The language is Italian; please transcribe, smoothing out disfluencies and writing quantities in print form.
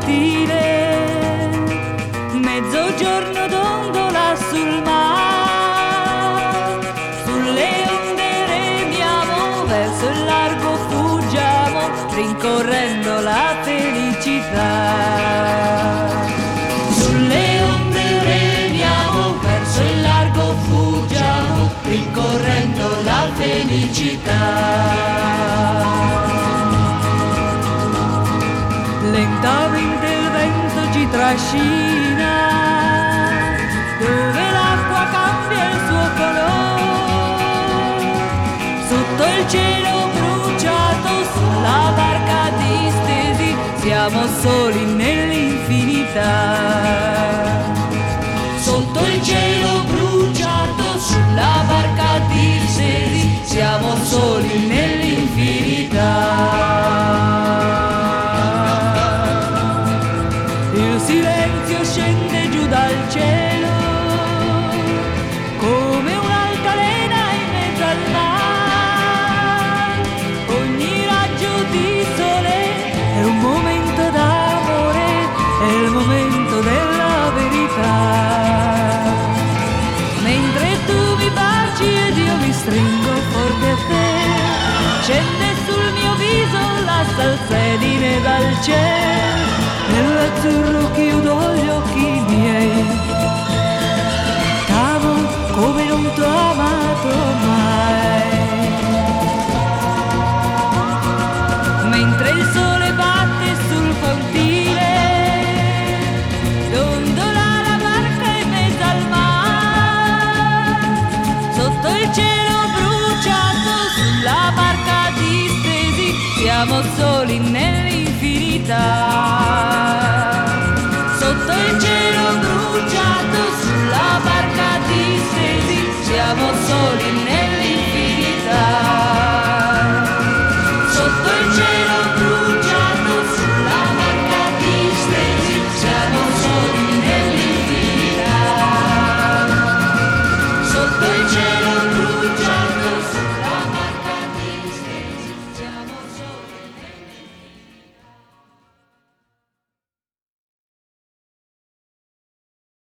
pontile, mezzogiorno dondola sul mare, sulle onde remiamo, verso il largo fuggiamo, rincorrendo la felicità. Sulle onde remiamo, verso il largo fuggiamo, rincorrendo la felicità. Lentamente il vento ci trascina, dove l'acqua cambia il suo colore, sotto il cielo bruciato, sulla barca distesi, siamo soli nell'infinità. Sotto il cielo bruciato, sulla barca distesi, siamo soli nell'infinità. Il silenzio scende giù dal cielo come un'altalena in mezzo al mare. Ogni raggio di sole è un momento d'amore, è il momento della verità. Mentre tu mi baci ed io mi stringo forte a te, scende sul mio viso la salsedine dal cielo. Nell'azzurro chiudo gli occhi miei, t'amo come non t'ho amato mai. Mentre il sole batte sul pontile, dondola la barca in mezzo al mare, sotto il cielo bruciato, sulla barca distesi, siamo soli nell'infinità. Sotto il cielo bruciato, sulla barca distesi, siamo soli nell'infinità.